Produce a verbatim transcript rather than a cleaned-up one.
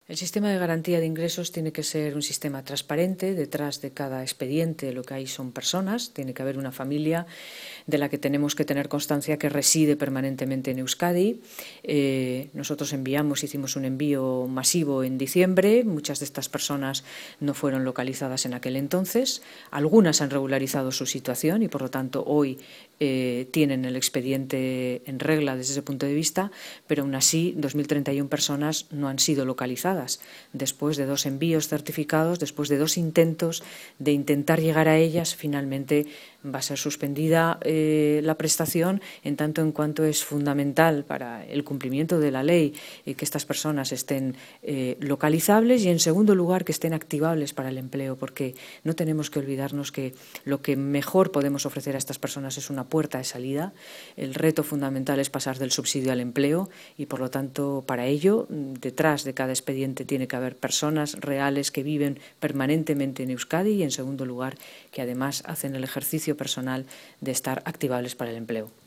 El sistema de garantía de ingresos tiene que ser un sistema transparente. Detrás de cada expediente lo que hay son personas. Tiene que haber una familia de la que tenemos que tener constancia que reside permanentemente en Euskadi. Eh, nosotros enviamos, hicimos un envío masivo en diciembre. Muchas de estas personas no fueron localizadas en aquel entonces. Algunas han regularizado su situación y, por lo tanto, hoy eh, tienen el expediente en regla desde ese punto de vista, pero aún así dos mil treinta y una personas no han sido localizadas. Después de dos envíos certificados, después de dos intentos de intentar llegar a ellas, finalmente va a ser suspendida eh, la prestación, en tanto en cuanto es fundamental para el cumplimiento de la ley eh, que estas personas estén eh, localizables y, en segundo lugar, que estén activables para el empleo, porque no tenemos que olvidarnos que lo que mejor podemos ofrecer a estas personas es una puerta de salida. El reto fundamental es pasar del subsidio al empleo y, por lo tanto, para ello, detrás de cada expediente tiene que haber personas reales que viven permanentemente en Euskadi y, en segundo lugar, que además hacen el ejercicio personal de estar activables para el empleo.